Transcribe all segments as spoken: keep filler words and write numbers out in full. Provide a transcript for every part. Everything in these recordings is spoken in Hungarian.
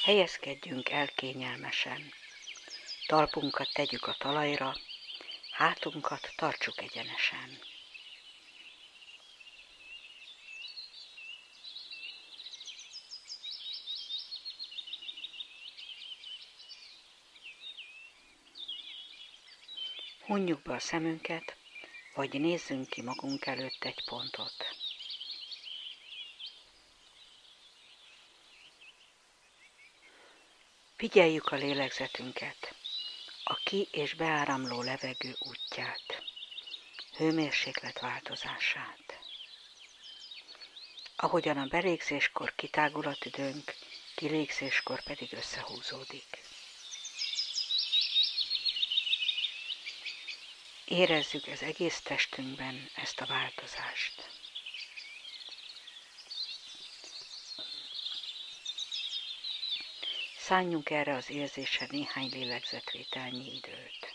Helyezkedjünk el kényelmesen. Talpunkat tegyük a talajra, hátunkat tartsuk egyenesen. Hunjuk be a szemünket, vagy nézzünk ki magunk előtt egy pontot. Figyeljük a lélegzetünket, a ki- és beáramló levegő útját, hőmérséklet változását. Ahogyan a belégzéskor kitágul a tüdőnk, kilégzéskor pedig összehúzódik. Érezzük az egész testünkben ezt a változást. Szálljunk erre az érzésre néhány lélegzetvételnyi időt.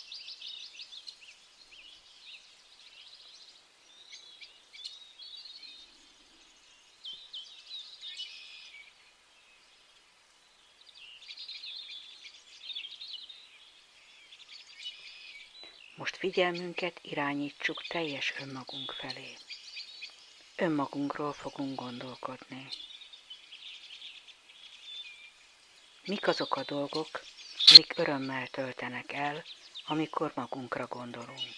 Most figyelmünket irányítsuk teljes önmagunk felé. Önmagunkról fogunk gondolkodni. Mik azok a dolgok, amik örömmel töltenek el, amikor magunkra gondolunk?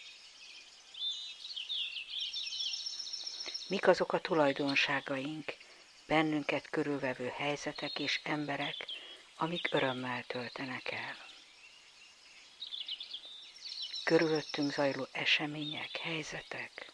Mik azok a tulajdonságaink, bennünket körülvevő helyzetek és emberek, amik örömmel töltenek el? Körülöttünk zajló események, helyzetek.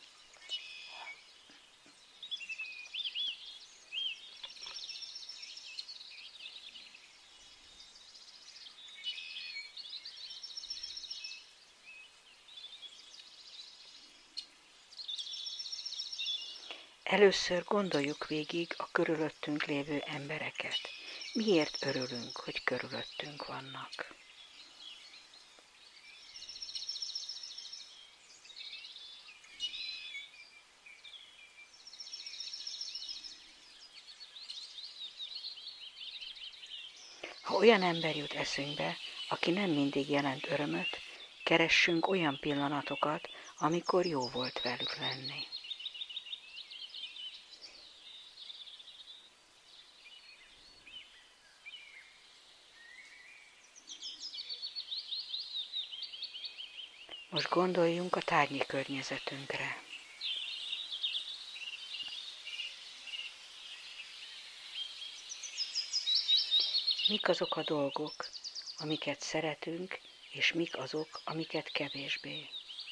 Először gondoljuk végig a körülöttünk lévő embereket. Miért örülünk, hogy körülöttünk vannak? Ha olyan ember jut eszünkbe, aki nem mindig jelent örömöt, keressünk olyan pillanatokat, amikor jó volt velük lenni. Most gondoljunk a tárgyi környezetünkre. Mik azok a dolgok, amiket szeretünk, és mik azok, amiket kevésbé?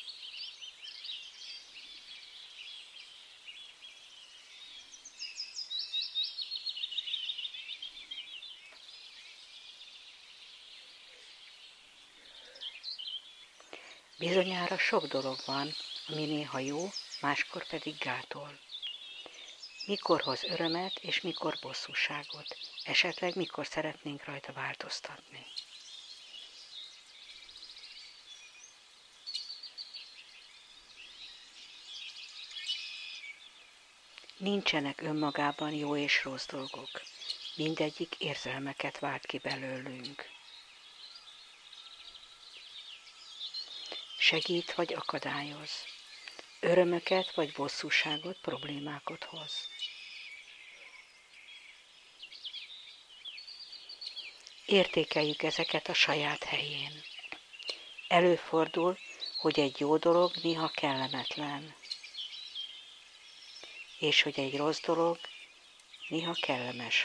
Bizonyára sok dolog van, ami néha jó, máskor pedig gátol. Mikor hoz örömet, és mikor bosszúságot, esetleg mikor szeretnénk rajta változtatni. Nincsenek önmagában jó és rossz dolgok, mindegyik érzelmeket vált ki belőlünk. Segít vagy akadályoz, örömöket vagy bosszúságot, problémákat hoz. Értékeljük ezeket a saját helyén. Előfordul, hogy egy jó dolog néha kellemetlen, és hogy egy rossz dolog néha kellemes.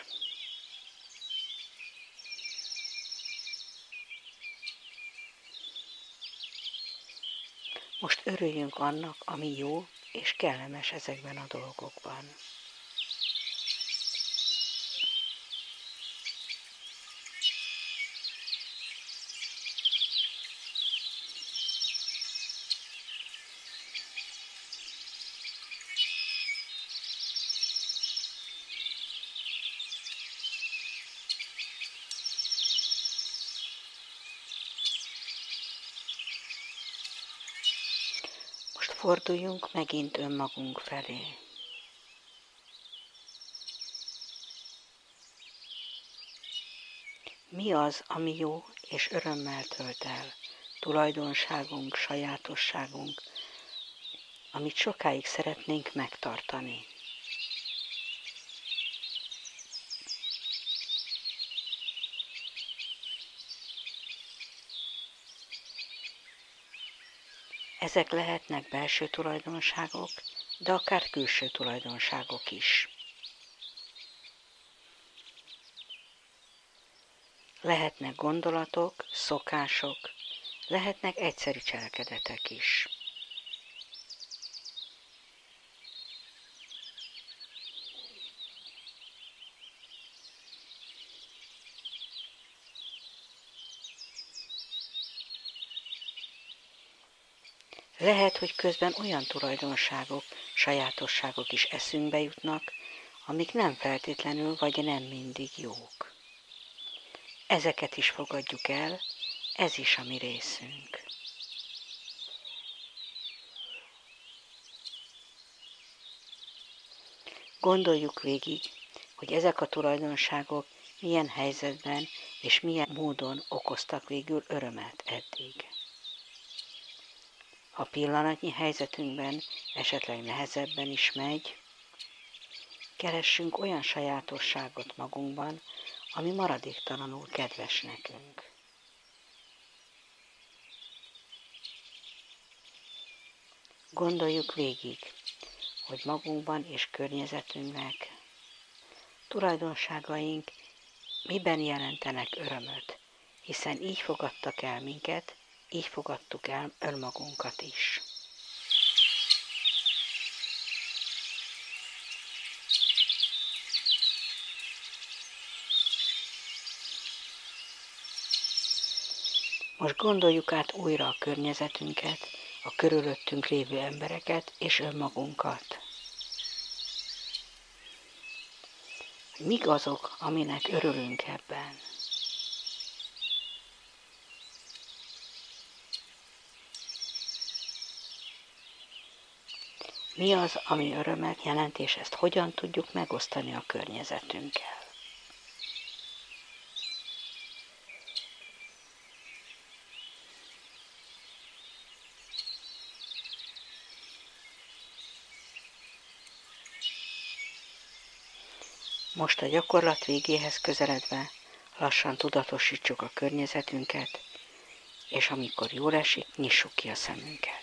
Most örüljünk annak, ami jó és kellemes ezekben a dolgokban. Forduljunk megint önmagunk felé. Mi az, ami jó és örömmel tölt el? Tulajdonságunk, sajátosságunk, amit sokáig szeretnénk megtartani. Ezek lehetnek belső tulajdonságok, de akár külső tulajdonságok is. Lehetnek gondolatok, szokások, lehetnek egyszerű cselekedetek is. Lehet, hogy közben olyan tulajdonságok, sajátosságok is eszünkbe jutnak, amik nem feltétlenül vagy nem mindig jók. Ezeket is fogadjuk el, ez is a mi részünk. Gondoljuk végig, hogy ezek a tulajdonságok milyen helyzetben és milyen módon okoztak végül örömet eddig. Ha pillanatnyi helyzetünkben esetleg nehezebben is megy, keressünk olyan sajátosságot magunkban, ami maradéktalanul kedves nekünk. Gondoljuk végig, hogy magunkban és környezetünknek tulajdonságaink miben jelentenek örömöt, hiszen így fogadtak el minket, így fogadtuk el önmagunkat is. Most gondoljuk át újra a környezetünket, a körülöttünk lévő embereket és önmagunkat. Mik azok, aminek örülünk ebben? Mi az, ami örömet jelent, és ezt hogyan tudjuk megosztani a környezetünkkel? Most a gyakorlat végéhez közeledve lassan tudatosítsuk a környezetünket, és amikor jól esik, nyissuk ki a szemünket.